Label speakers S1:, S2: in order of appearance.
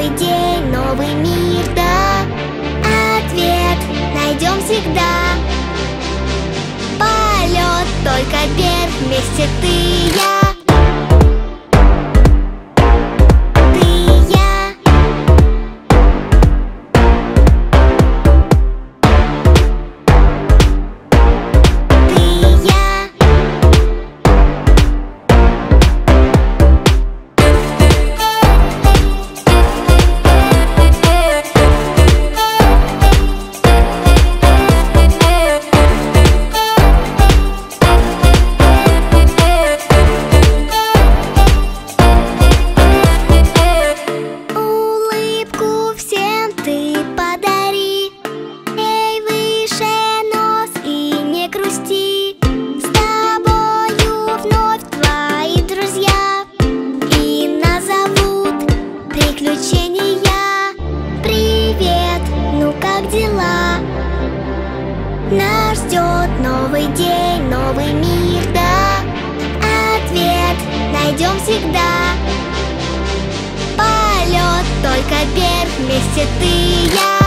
S1: новый день, новый мир, да. Ответ найдем всегда. Полет только вверх, вместе ты и я. Нас ждет новый день, новый мир, да. Ответ найдем всегда. Полет только вверх, вместе ты и я.